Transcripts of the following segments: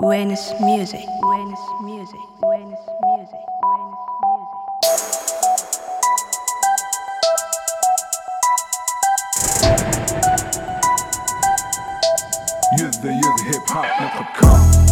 Venus Music, Venus Music, Venus Music, Venus Yürü hip hop.com.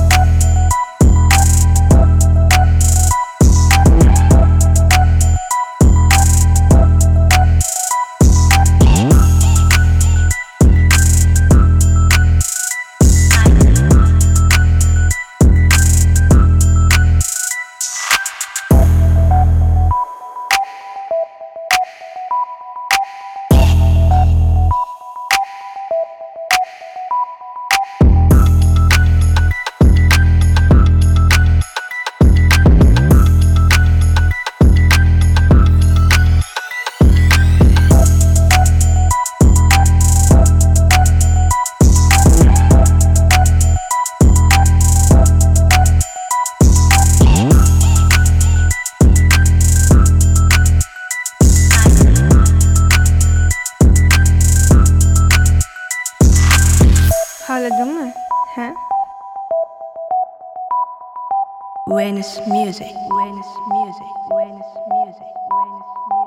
Ağladın mı? He? Venus Music, Venus Music, Venus Music, Venus Music.